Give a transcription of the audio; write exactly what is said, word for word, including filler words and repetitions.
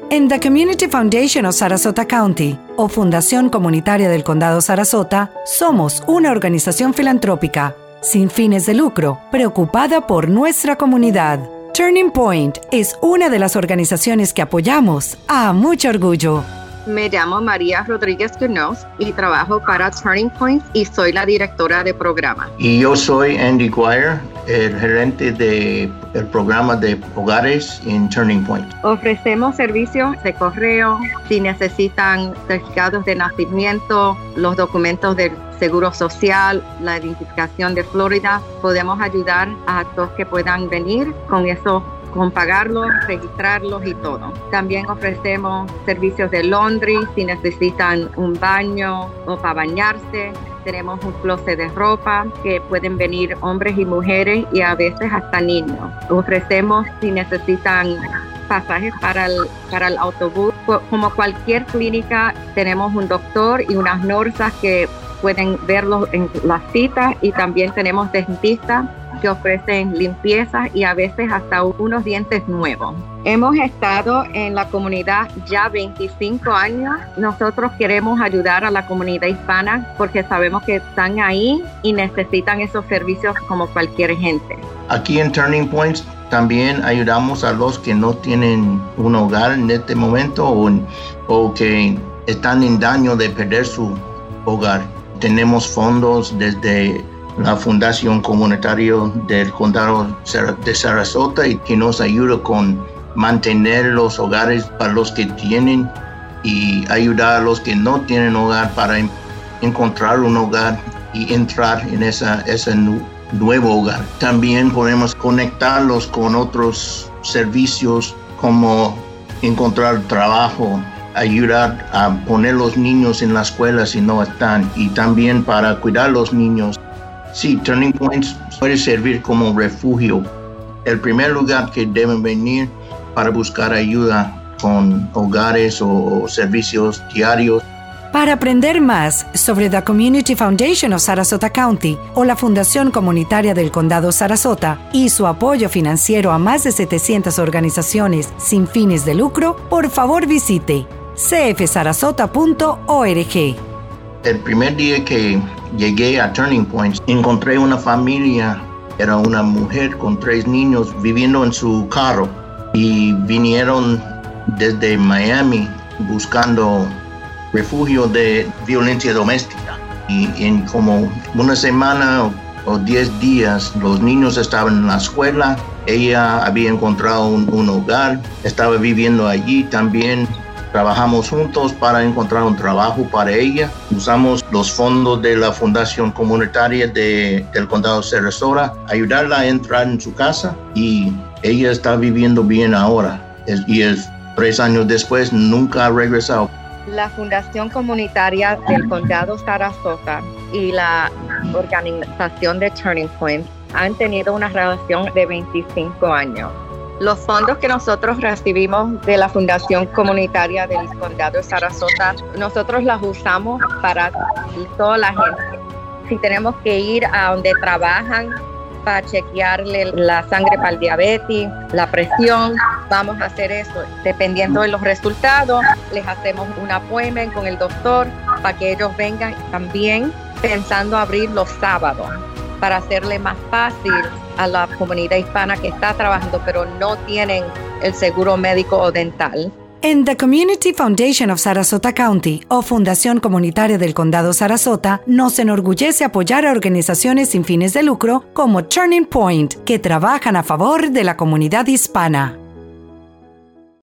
En The Community Foundation of Sarasota County, o Fundación Comunitaria del Condado Sarasota, somos una organización filantrópica sin fines de lucro, preocupada por nuestra comunidad. Turning Point es una de las organizaciones que apoyamos a mucho orgullo. Me llamo María Rodríguez Quinoz y trabajo para Turning Point y soy la directora de programa. Y yo soy Andy Guire, el gerente del programa de hogares en Turning Point. Ofrecemos servicios de correo, si necesitan certificados de nacimiento, los documentos del Seguro Social, la identificación de Florida. Podemos ayudar a todos que puedan venir con eso, con pagarlos, registrarlos y todo. También ofrecemos servicios de laundry si necesitan un baño o para bañarse. Tenemos un closet de ropa que pueden venir hombres y mujeres y a veces hasta niños. Ofrecemos si necesitan pasajes para el, para el autobús. Como cualquier clínica, tenemos un doctor y unas nursas que pueden verlos en las citas, y también tenemos dentistas que ofrecen limpieza y a veces hasta unos dientes nuevos. Hemos estado en la comunidad ya veinticinco años. Nosotros queremos ayudar a la comunidad hispana porque sabemos que están ahí y necesitan esos servicios como cualquier gente. Aquí en Turning Point también ayudamos a los que no tienen un hogar en este momento o, o que están en daño de perder su hogar. Tenemos fondos desde la Fundación Comunitaria del Condado de Sarasota y que nos ayuda con mantener los hogares para los que tienen y ayudar a los que no tienen hogar para encontrar un hogar y entrar en esa, ese nu- nuevo hogar. También podemos conectarlos con otros servicios como encontrar trabajo, ayudar a poner los niños en la escuela si no están, y también para cuidar a los niños. Sí, Turning Point puede servir como refugio, el primer lugar que deben venir para buscar ayuda con hogares o servicios diarios. Para aprender más sobre The Community Foundation of Sarasota County o la Fundación Comunitaria del Condado Sarasota y su apoyo financiero a más de setecientas organizaciones sin fines de lucro, por favor visite c f sarasota punto org. El primer día que llegué a Turning Point, encontré una familia, era una mujer con tres niños viviendo en su carro y vinieron desde Miami buscando refugio de violencia doméstica. Y en como una semana o, o diez días los niños estaban en la escuela, ella había encontrado un, un hogar, estaba viviendo allí también. Trabajamos juntos para encontrar un trabajo para ella. Usamos los fondos de la Fundación Comunitaria de, del Condado de Sarasota, ayudarla a entrar en su casa, y ella está viviendo bien ahora. Es, y es, tres años después nunca ha regresado. La Fundación Comunitaria del Condado Sarasota y la organización de Turning Point han tenido una relación de veinticinco años. Los fondos que nosotros recibimos de la Fundación Comunitaria del Condado de Sarasota, nosotros los usamos para toda la gente. Si tenemos que ir a donde trabajan para chequearle la sangre para el diabetes, la presión, vamos a hacer eso. Dependiendo de los resultados, les hacemos un appointment con el doctor para que ellos vengan, también pensando abrir los sábados para hacerle más fácil a la comunidad hispana que está trabajando pero no tienen el seguro médico o dental. En The Community Foundation of Sarasota County o Fundación Comunitaria del Condado Sarasota nos enorgullece apoyar a organizaciones sin fines de lucro como Turning Point, que trabajan a favor de la comunidad hispana.